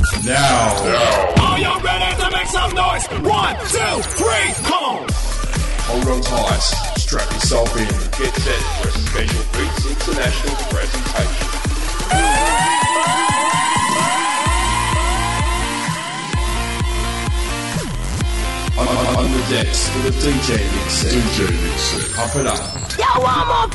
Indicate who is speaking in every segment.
Speaker 1: Now.
Speaker 2: Are you ready to make some noise? 1, 2, 3, come on!
Speaker 1: Hold on tight, strap yourself in.
Speaker 3: Get set for a special Beats International presentation.
Speaker 1: On the decks for the DJ mixer. Pump it up.
Speaker 4: Yo, I'm on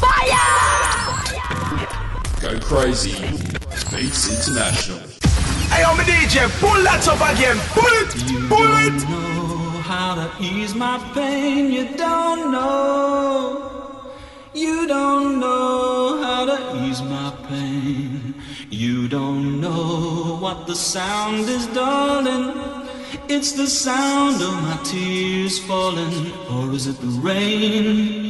Speaker 4: fire!
Speaker 1: Go crazy. Beats International.
Speaker 2: Hey, I'm a DJ, pull that up again. Pull it!
Speaker 5: You
Speaker 2: Pull
Speaker 5: don't
Speaker 2: it!
Speaker 5: know how to ease my pain. You don't know. You don't know how to ease my pain. You don't know what the sound is, darling. It's the sound of my tears falling, or is it the rain?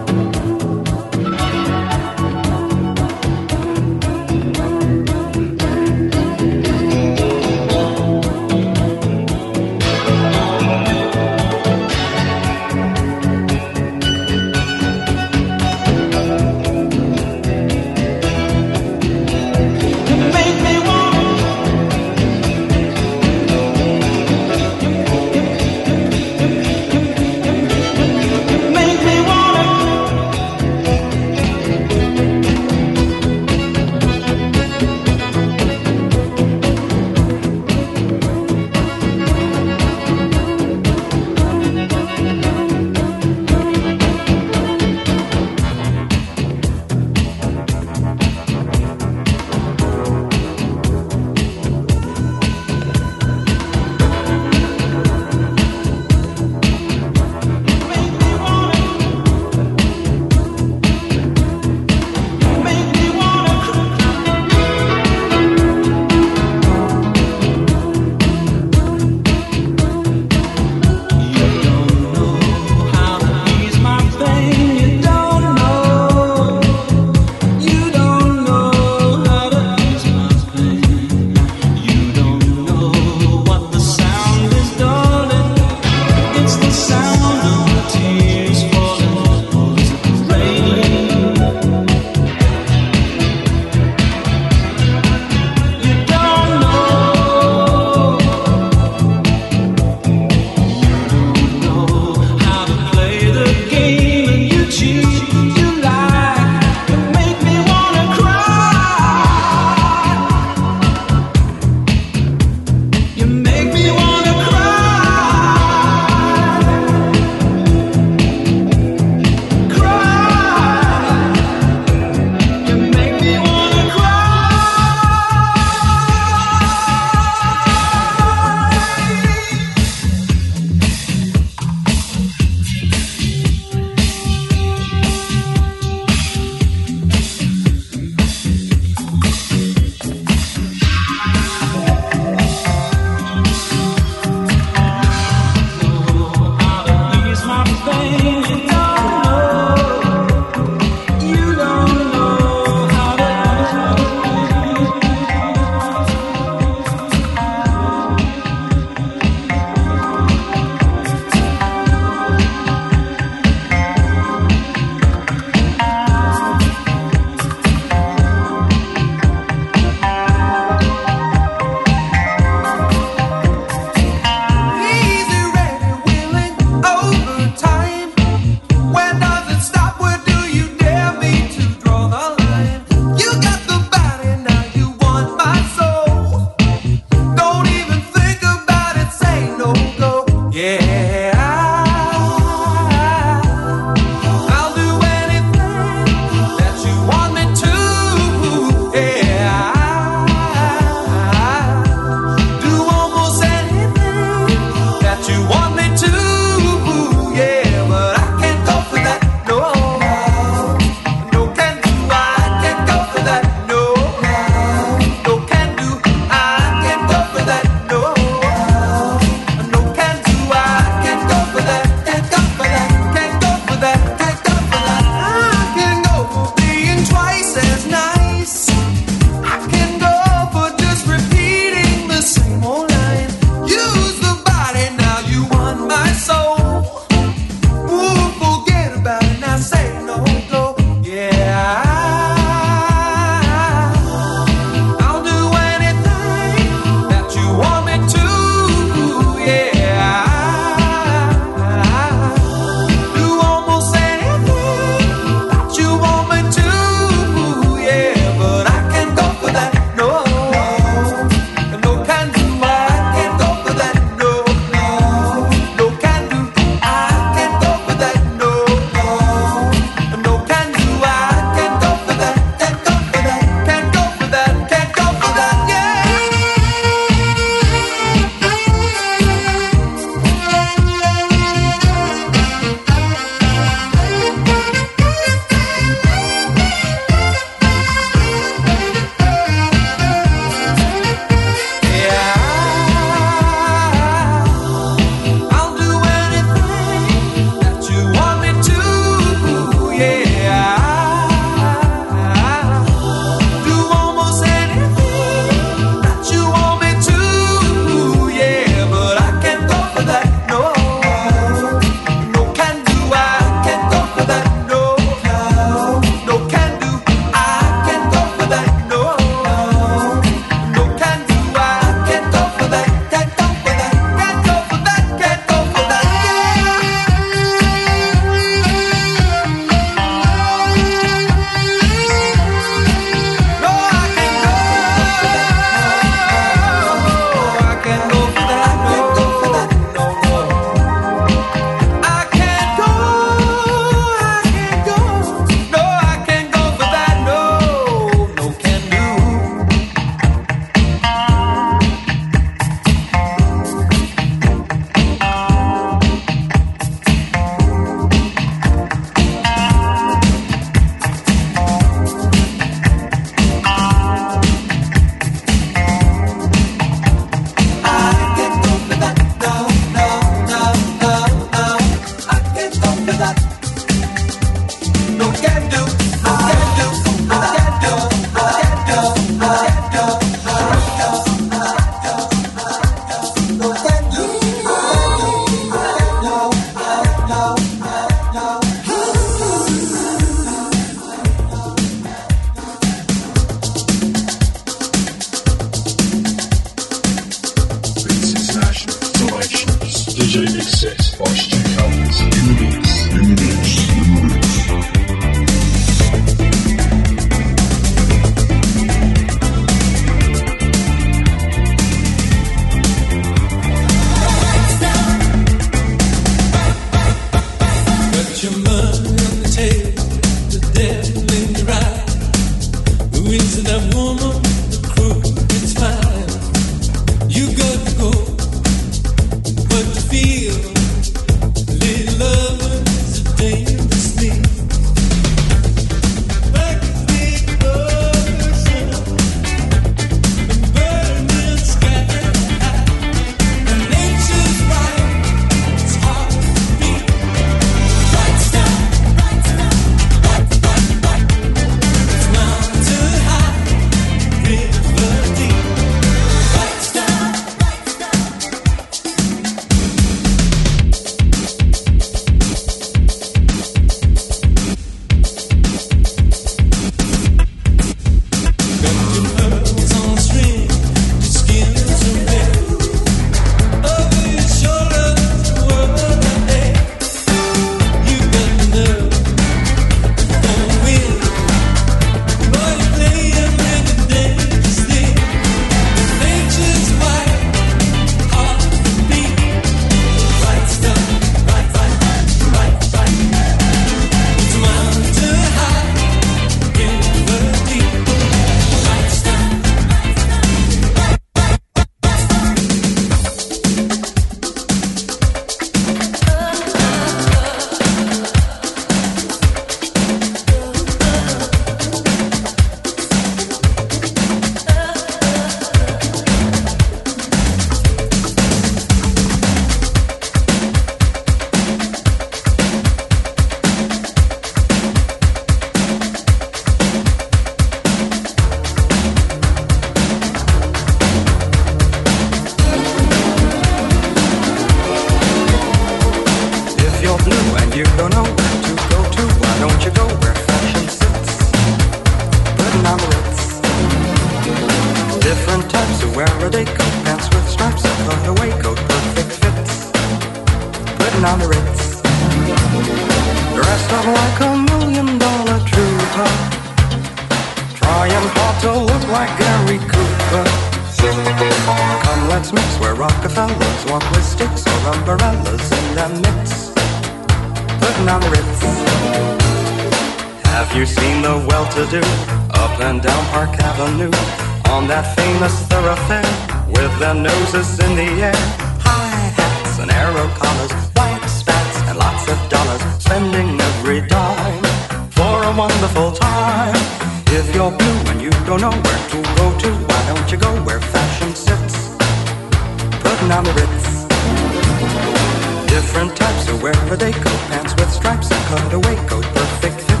Speaker 4: Different types of wherever they go, pants with stripes, a cutaway coat, perfect fit.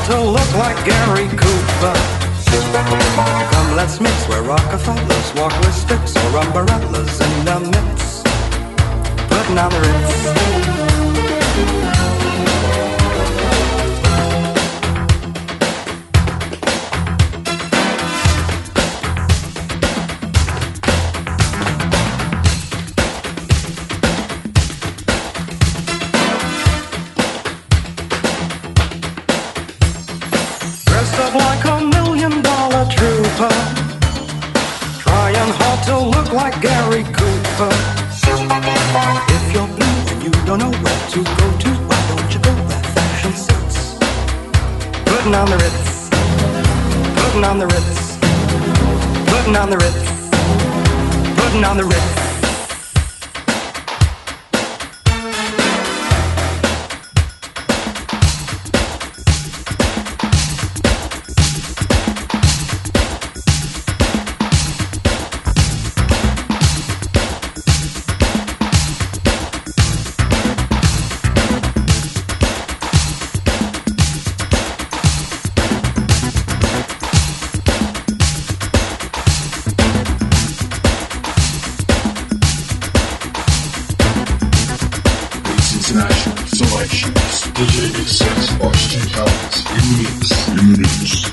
Speaker 4: hard to look like Gary Cooper. Come, let's mix where Rockefellers walk with sticks or umbrellas in the mix. Putting on the Ritz. Like $1 million trooper, trying hard to look like Gary Cooper. If you're blue and you don't know where to go to, why don't you go where fashion sits? Putting on the Ritz, putting on the Ritz, putting on the Ritz, putting on the Ritz.
Speaker 1: DJ Mixes, Austin Talents, in the mix.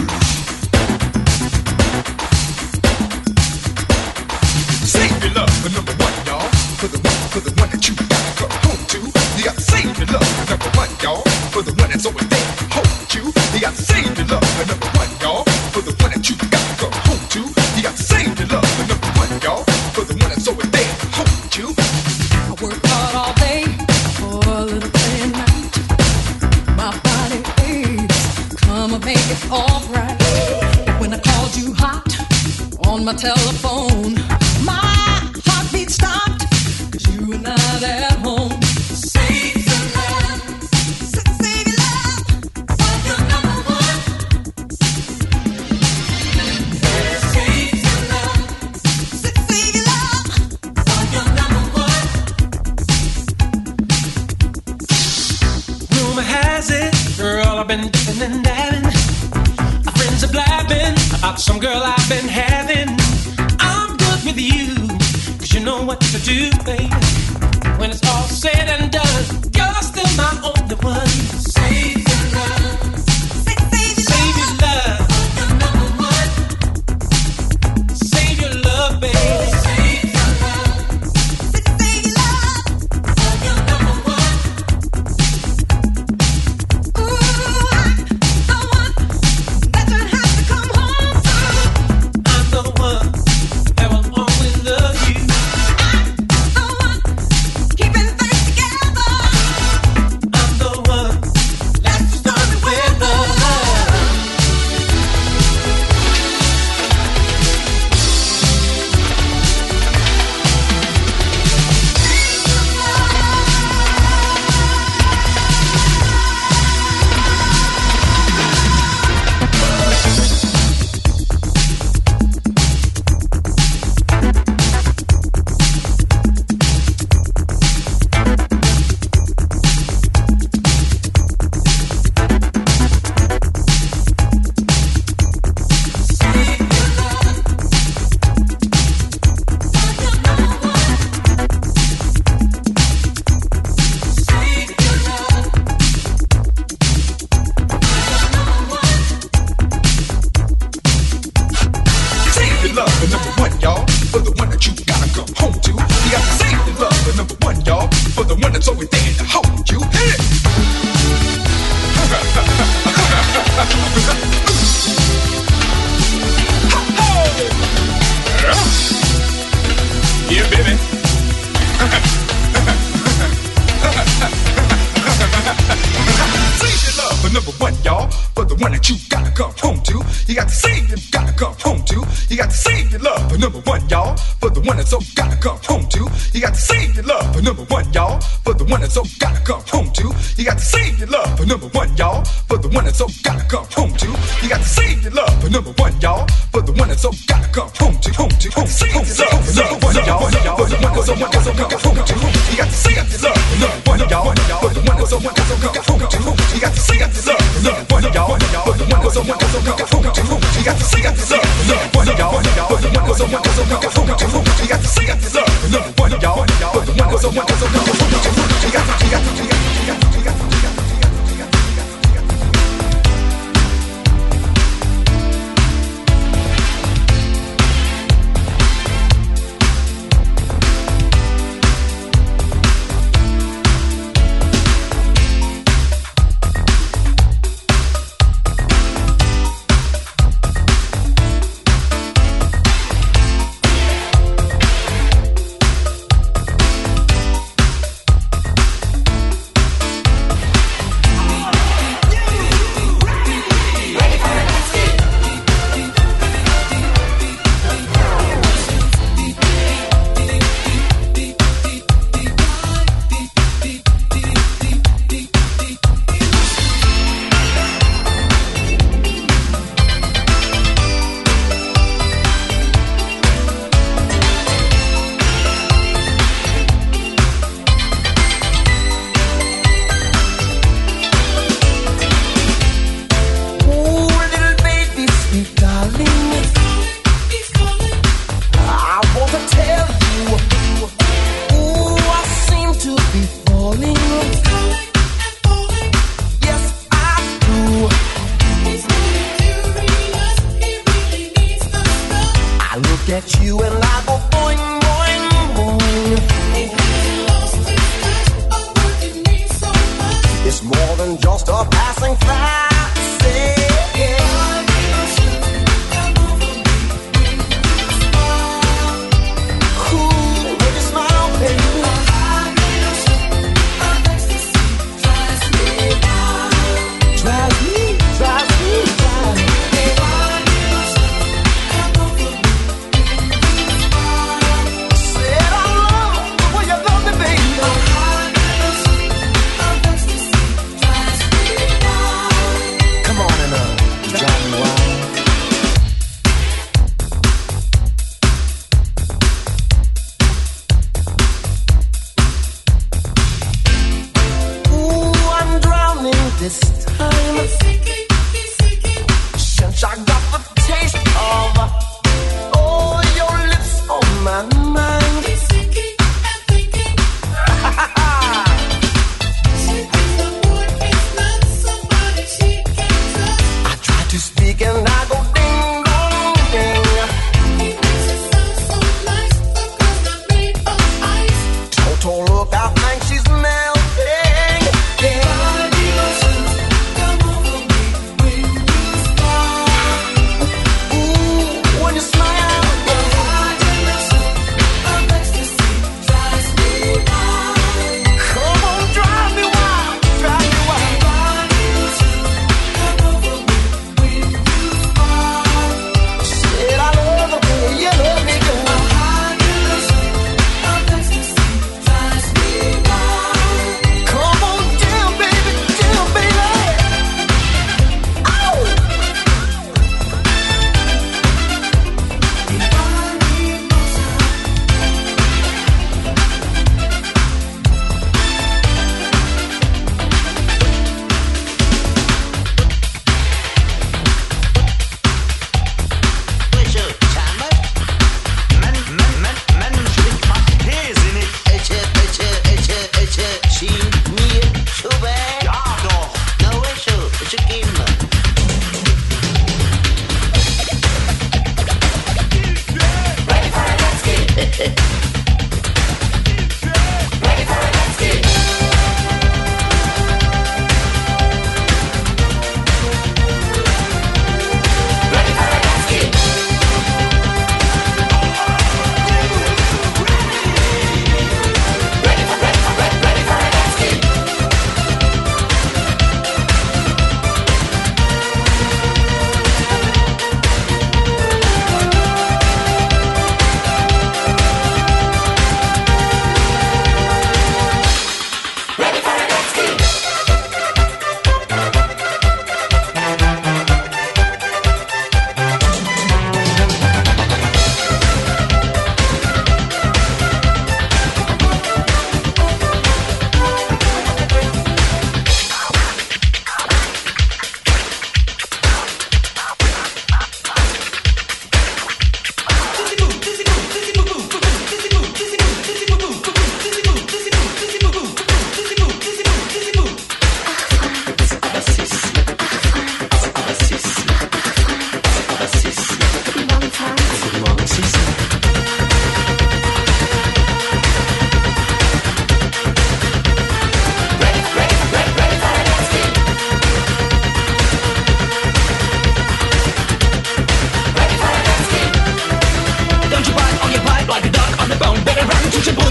Speaker 2: Save your love for number one, y'all. For the one that you gotta come home to. You gotta save your love for number one, y'all. For the one that's always there to hold you. You gotta save your love for number one, y'all. For the one that you gotta come home to. You gotta save your love for number one, y'all. For the one that's always there to hold you.
Speaker 6: I work hard all day for a little play at night. My body aches, come and make it alright. When I called you hot on my telephone, my heartbeat stopped, 'cause you were not at home. Save your love, save your love, for your number one. Save your love, save your love, for your number one.
Speaker 7: Rumor has it, girl, I've been dipping and dabbing. My friends are blabbing about some girl I've been having. I'm good with you, 'cause you know what to do, baby. When it's all said and done, you're still my only one. Save your love, save your love, for your number one. Save your love, baby. Save your love, save your love, for your number one.
Speaker 2: Yeah, baby. Save your love for number one, y'all. For the one that you gotta come home to. You got to save your gotta come home to. You got to save your love for number one, y'all. For the one that's so gotta come home to. You got to save your love for number one, y'all. For the one that's so gotta come home to. You got to save your love for number one, y'all. For the one that's so gotta come home to. You got to save your love for number one, y'all. For the one that's so gotta come home to. Save your love for number one, y'all. For the one that's so gotta come home to. You got to save your love for number one, y'all. For the one that's so gotta come home to. You got to save your love for number one, y'all. You got to sing it, love, number one, y'all. For the one that's so number one. You got to.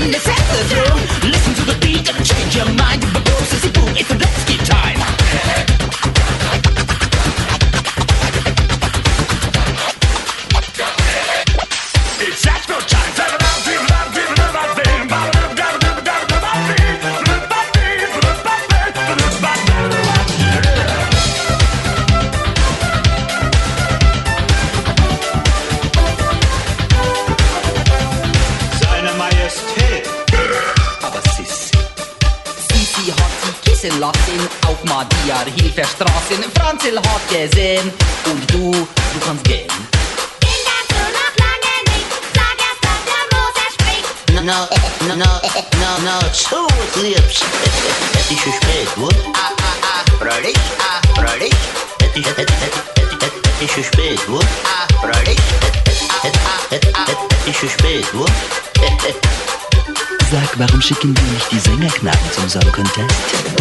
Speaker 8: and the set the throne. Listen to the beat and change your mind. But go to the boom, it's the Levski time. It's Afro time.
Speaker 9: Lassen auf Madia Hilferstraßen. Franzl hat gesehen und du kannst gehen.
Speaker 10: Den kannst du noch lange nicht. Sag erst, dass der Moser spricht.
Speaker 11: No, so liebst. Het is gesprek, hoor. Freilich, freilich. Het is gesprek, hoor. Freilich. Het is gesprek, hoor.
Speaker 12: Sag, warum schicken wir nicht die Sängerknaben zum Song Contest?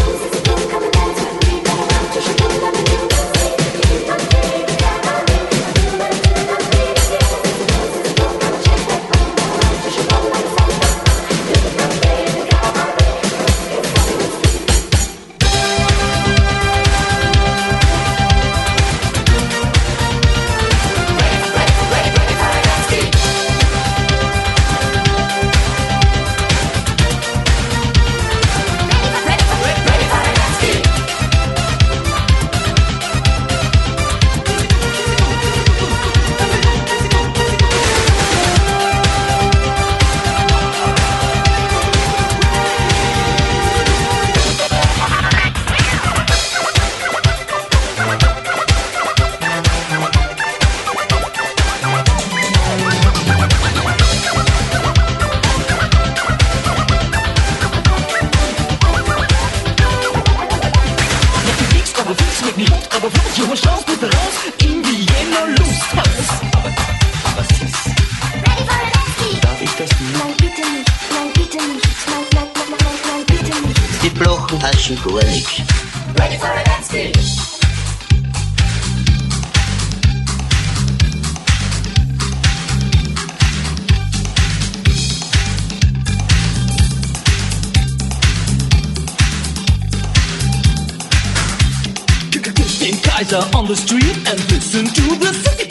Speaker 10: Ready for a dance gig.
Speaker 8: In Kaiser on the street and listen to the city.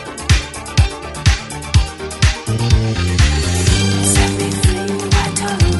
Speaker 10: Set me free, I don't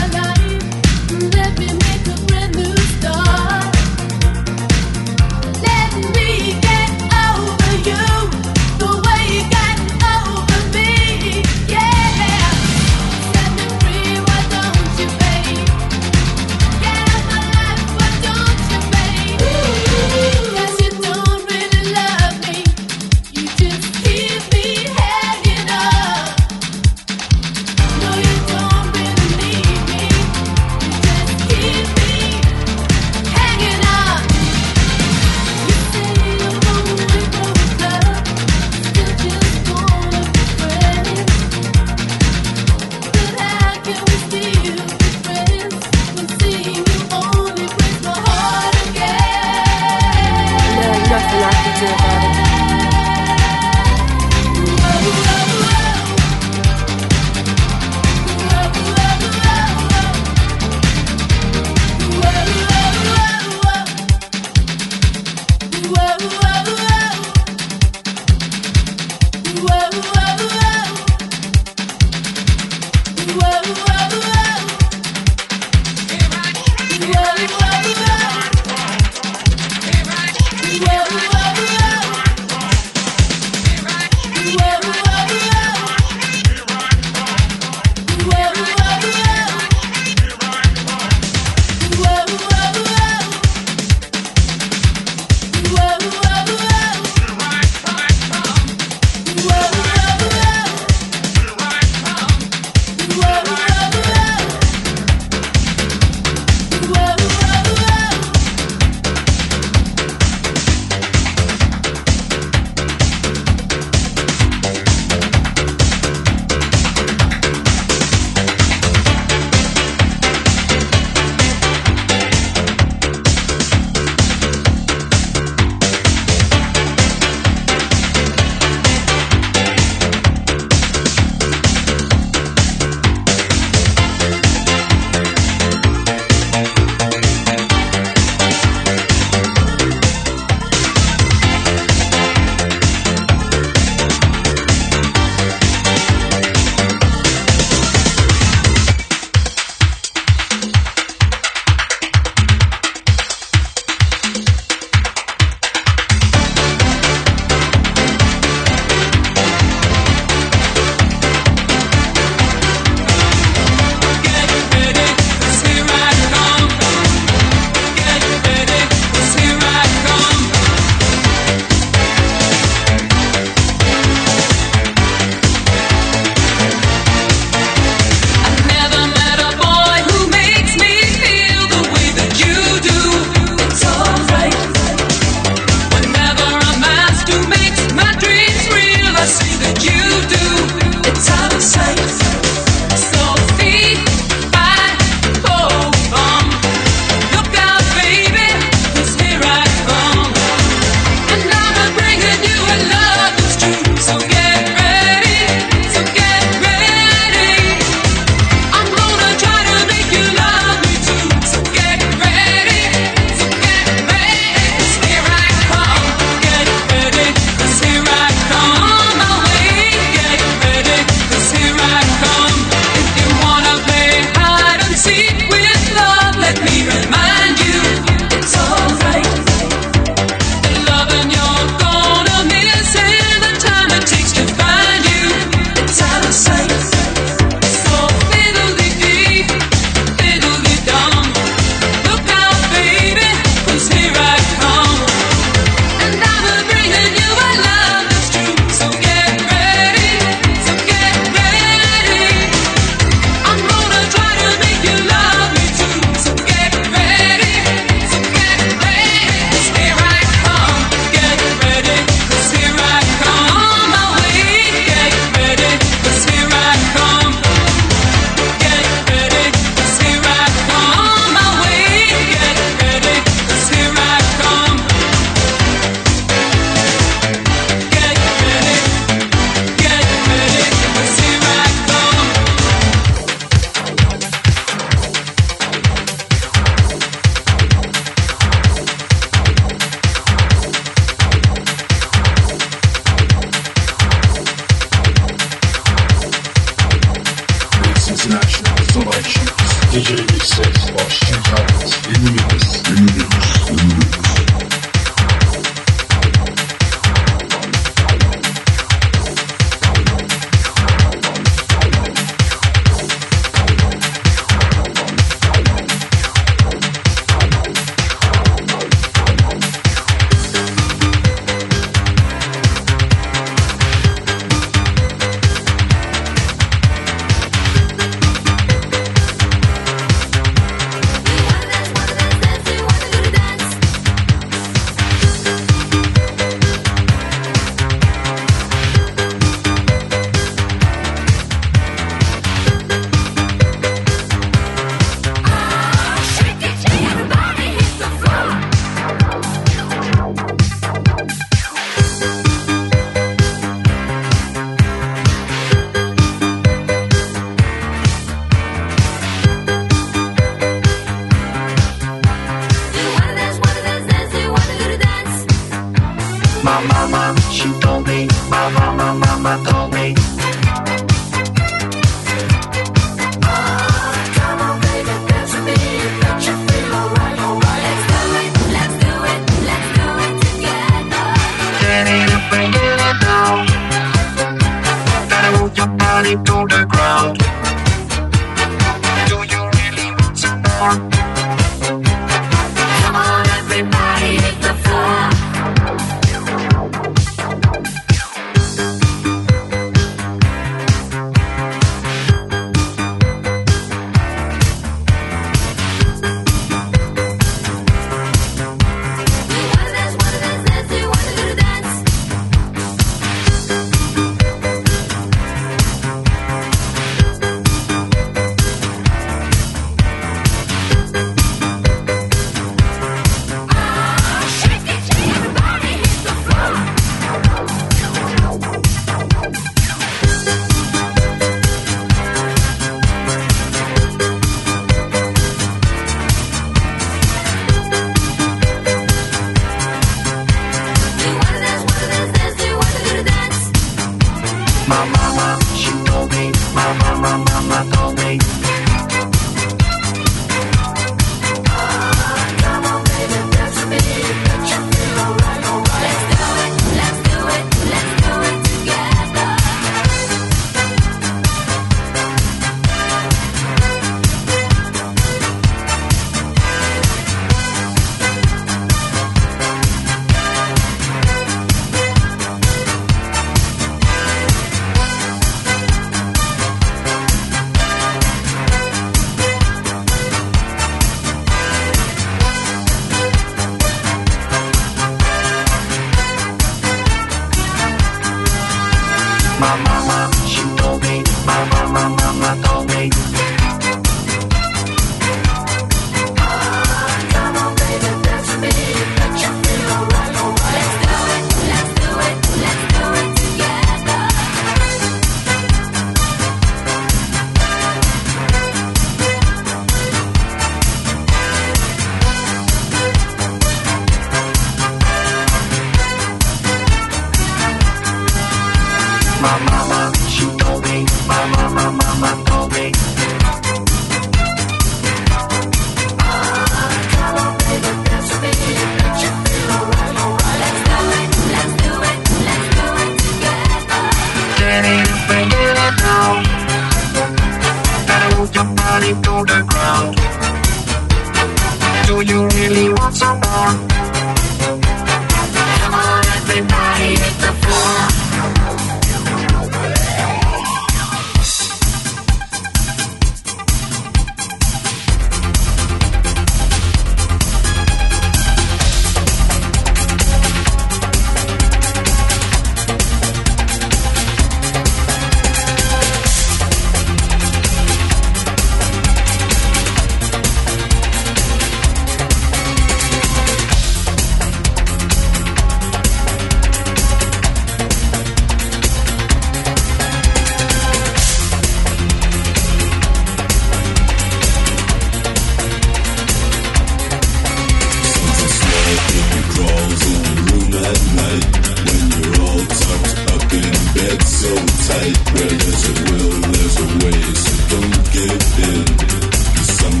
Speaker 13: tight. Where there's a will, there's a way. So don't give in. 'Cause some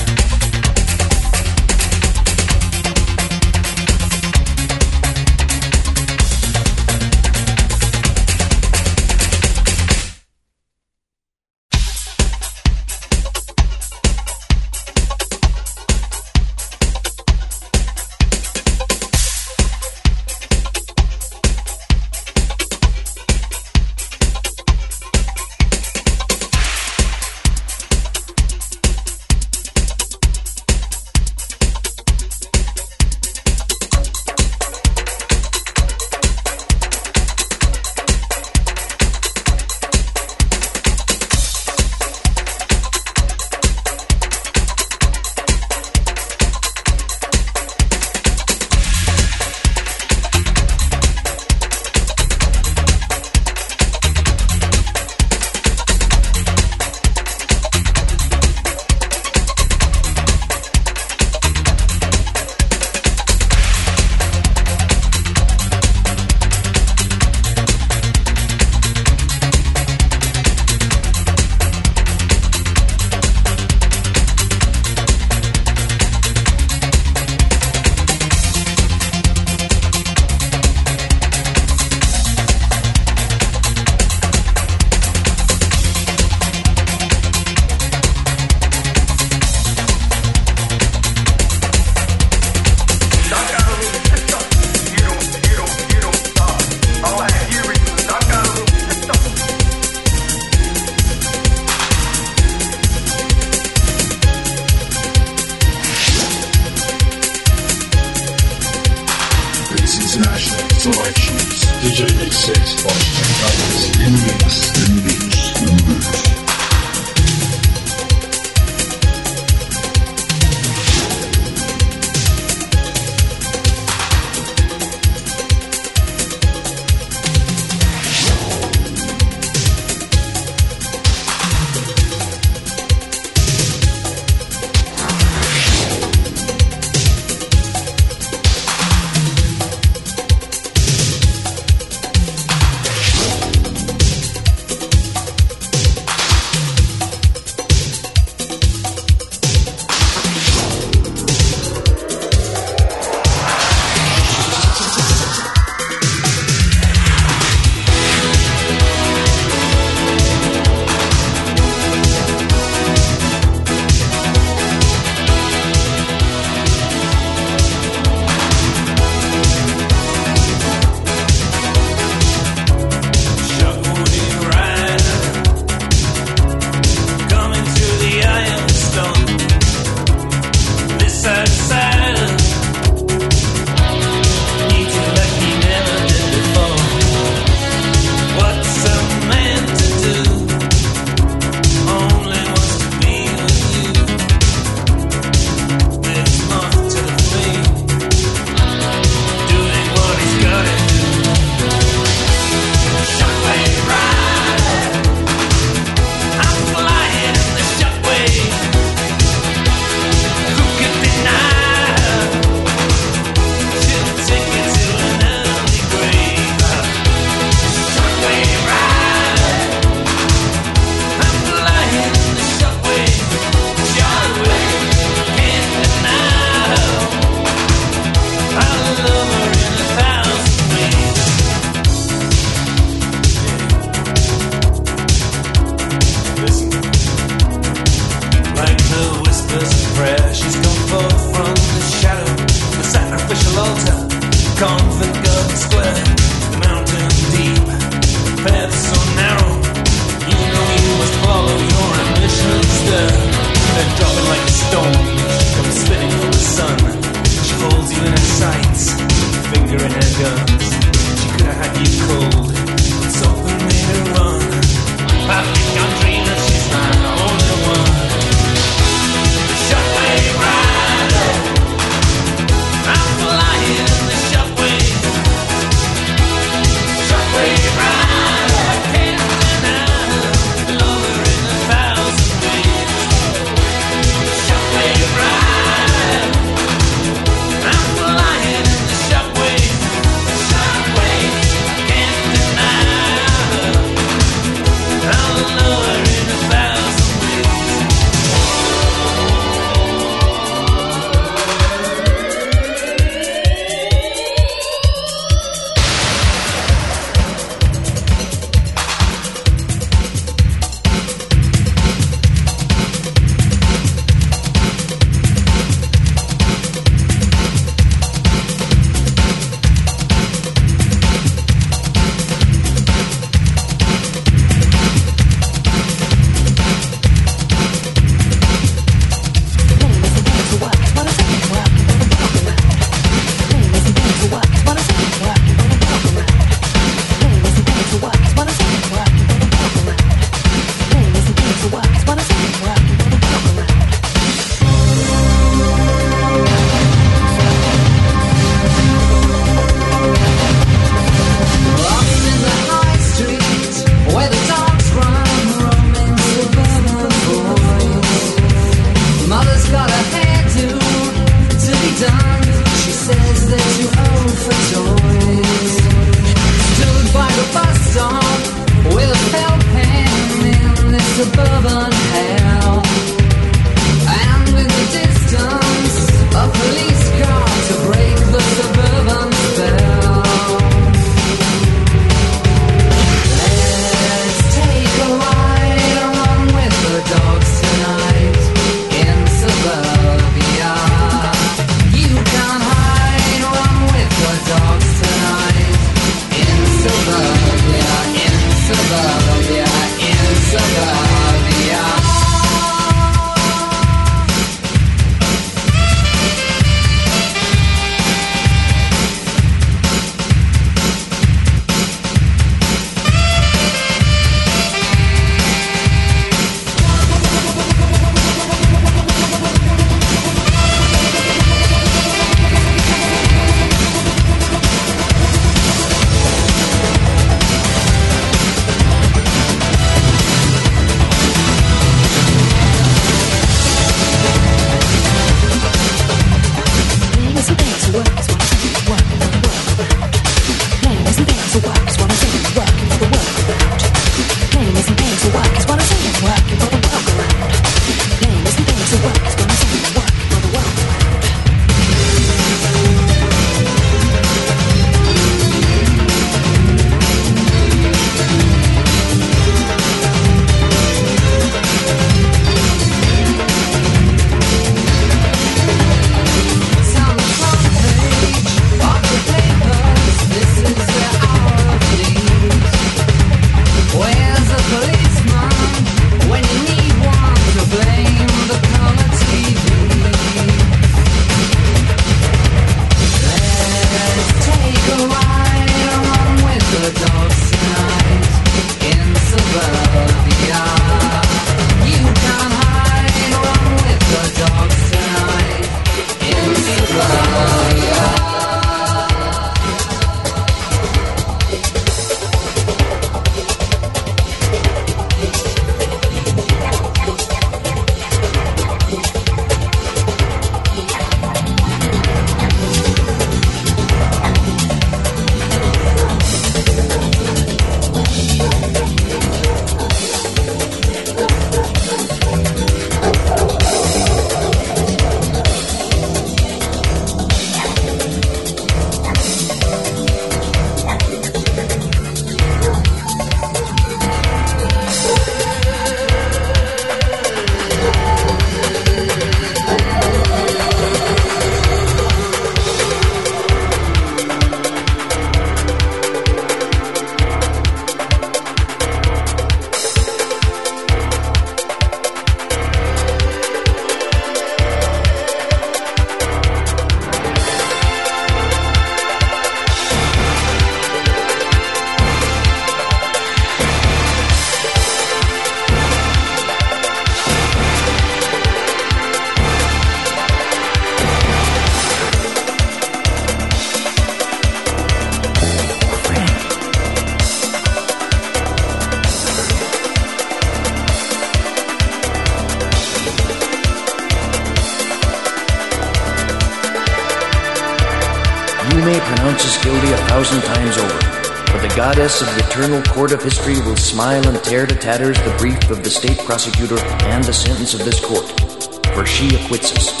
Speaker 13: may pronounce us guilty 1,000 times over, but the goddess of the eternal court of history will smile and tear to tatters the brief of the state prosecutor and the sentence of this court, for she acquits us.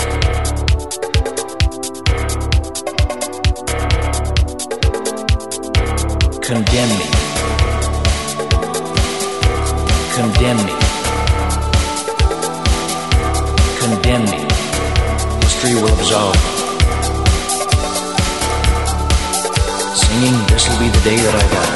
Speaker 13: Condemn me. Condemn me. Condemn me. History will absolve. Singing, this will be the day that I die.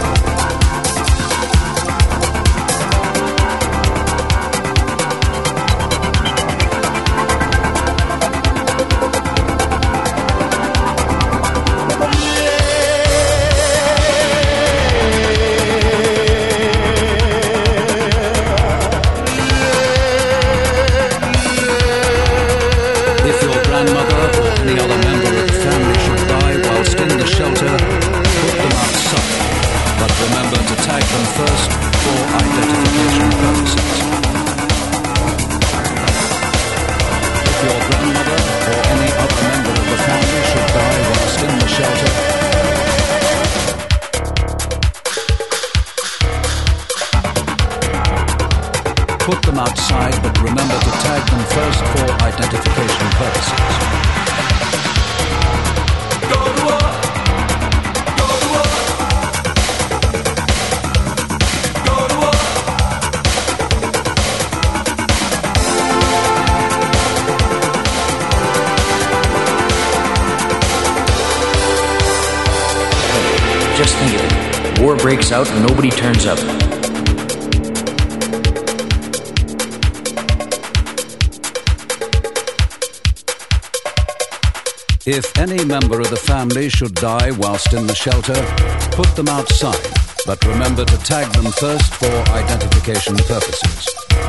Speaker 14: Put them outside, but remember to tag them first for identification purposes. Go to war! Go to war! Go to war!
Speaker 13: Just think of it. War breaks out and nobody turns up.
Speaker 14: If any member of the family should die whilst in the shelter, put them outside, but remember to tag them first for identification purposes.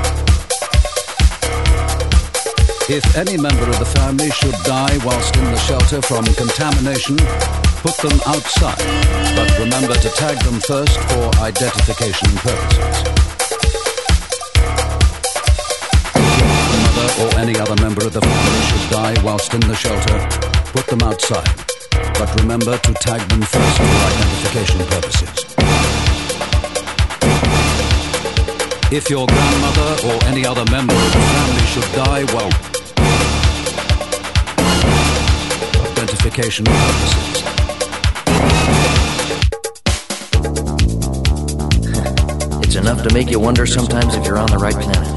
Speaker 14: If any member of the family should die whilst in the shelter from contamination, put them outside, but remember to tag them first for identification purposes. If your mother or any other member of the family should die whilst in the shelter, put them outside, but remember to tag them first for identification purposes. If your grandmother or any other member of the family should die while identification purposes.
Speaker 13: It's enough to make you wonder sometimes if you're on the right planet.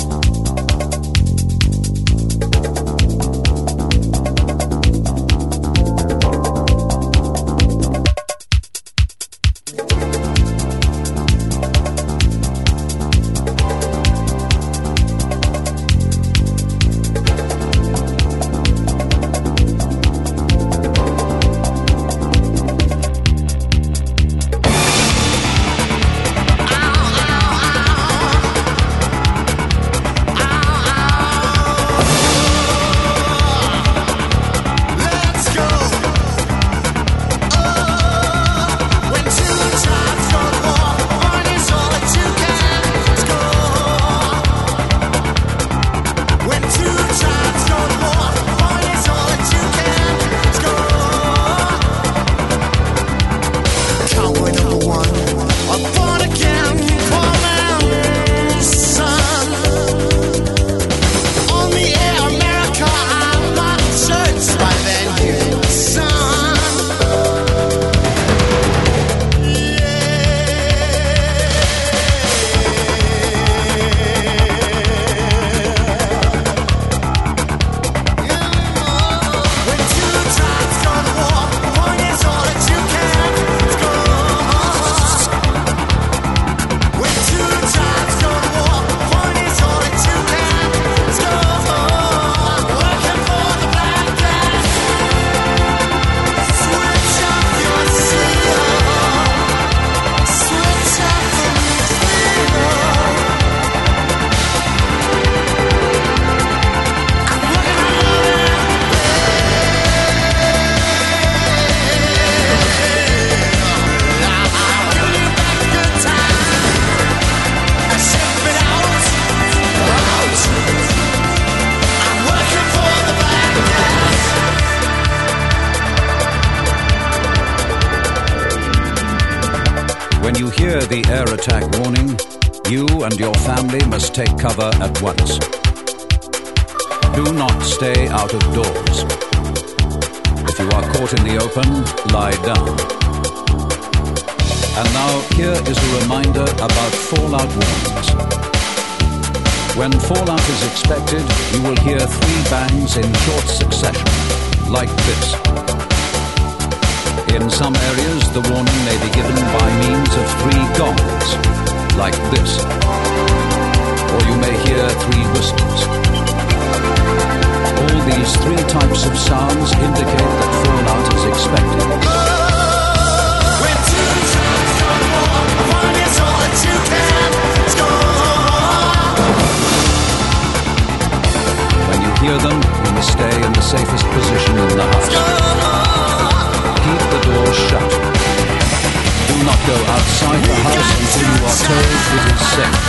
Speaker 14: hear the air attack warning, you and your family must take cover at once. Do not stay out of doors. If you are caught in the open, lie down. And now, here is a reminder about fallout warnings. When fallout is expected, you will hear 3 bangs in short succession, like this. In some areas, the warning may be given by means of 3 gongs, like this. Or you may hear 3 whistles. All these 3 types of sounds indicate that fallout is expected.
Speaker 8: When 2 times or more, 1 is all that you can score.
Speaker 14: When you hear them, you must stay in the safest position in the house. Keep the doors shut. Do not go outside the house until you are told it is safe.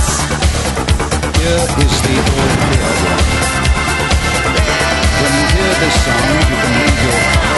Speaker 14: Here is the all-clear warning. When you hear this sound, you can leave your car.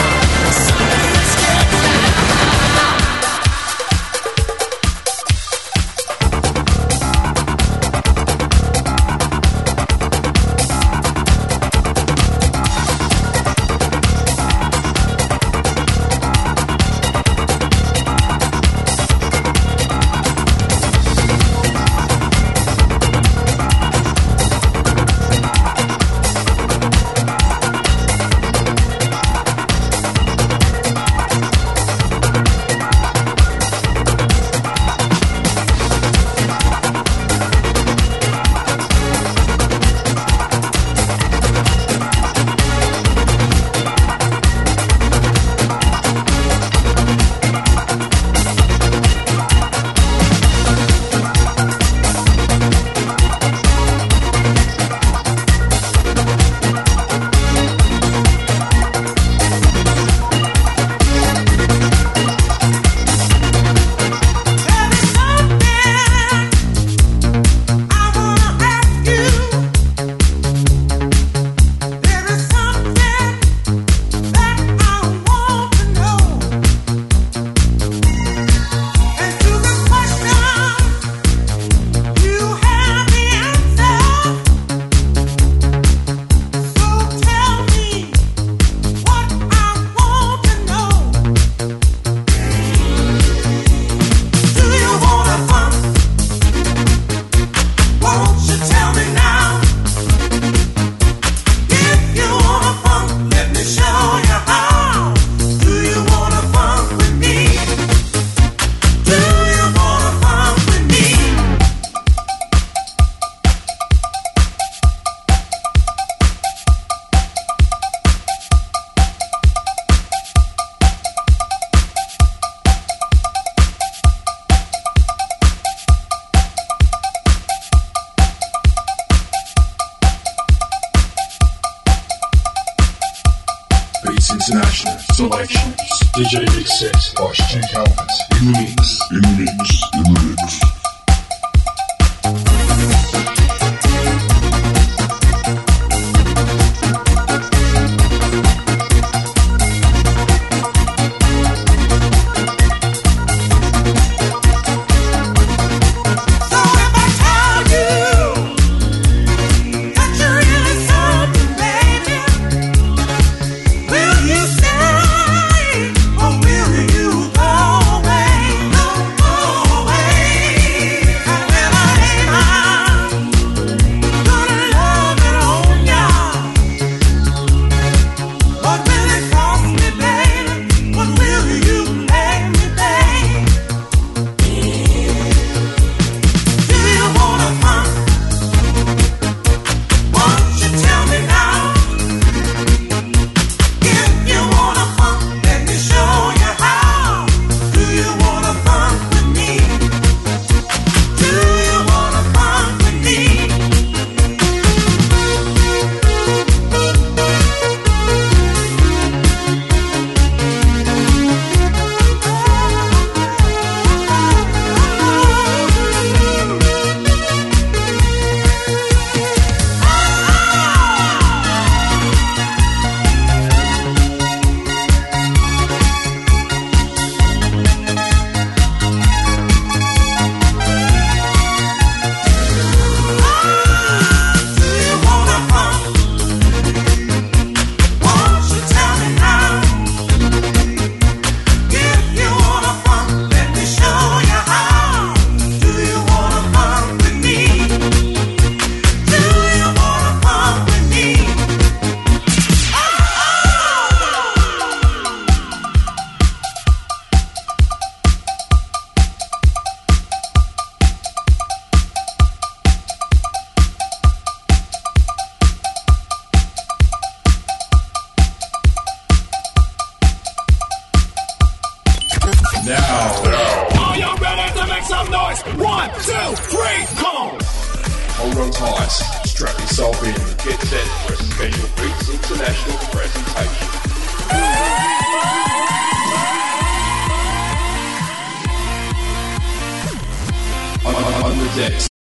Speaker 1: International Selections. DJ Big Six, Washington Calvin. In the mix, in the mix, in the mix.
Speaker 8: Will you go away?
Speaker 1: Now.
Speaker 8: Are you ready to make some noise? 1, 2, 3, come on!
Speaker 1: Hold on tight. Strap yourself in.
Speaker 3: Get set for a Special Beats International presentation.
Speaker 1: On the decks.